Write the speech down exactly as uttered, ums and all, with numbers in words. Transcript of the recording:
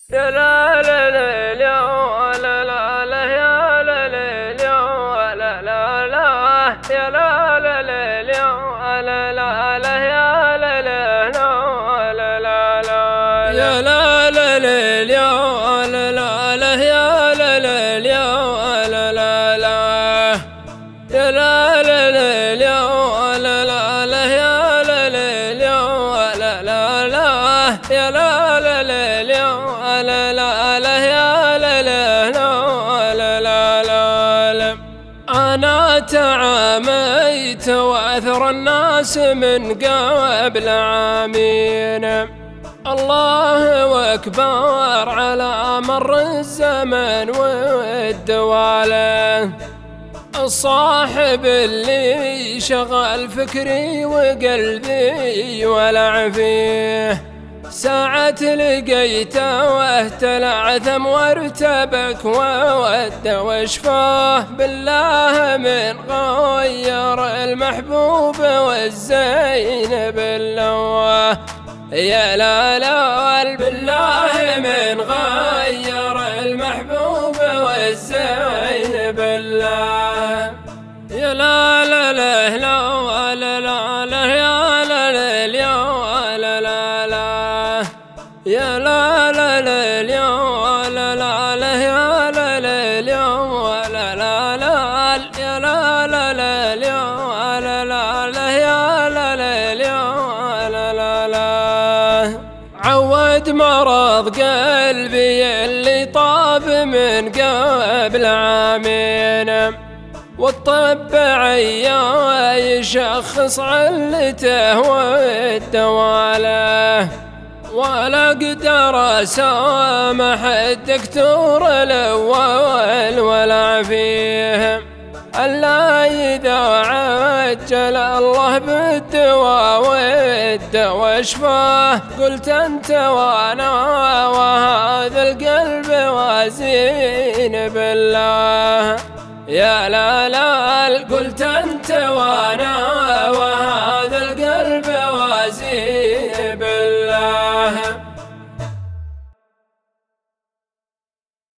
يا لا لا لا لا لا لا لا يا لا لا لا لا لا لا يا لا لا لا لا لا لا لا يا لا لا لا لا لا يا لا لا لا لا لا لا يا لا لا لا لا لا يا لا لا لا لا لا لا يا لا لا لا لا لا يا لا لا لا لا لا لا يا لا لا لا لا لا لا أنا تعاميت وأثر الناس من قبل عامين الله أكبر على مر الزمن والدوالة الصاحب اللي شغل فكري وقلبي ولع فيه ساعة لقيته واهتلع ثم وارتبك وود وشفاه بالله من غير المحبوب والزين بالله يا لا لا بالله من غير المحبوب والزين بالله يا لا لا لا لا لا لا لا يا لا لا لا لا لا يا لا لا لا لا لا لا يا لا لا لا لا لا يا لا لا لا لا لا لا يا لا لا لا لا عود مرض قلبي اللي طاب من قبل عامين والطب عيا يشخص علته والدواله ولا قدر سامح الدكتور الأول ولا فيه ألا إذا عجل الله بالدواء والدواء شفاه قلت أنت وأنا وهذا القلب وازين بالله يا لا لا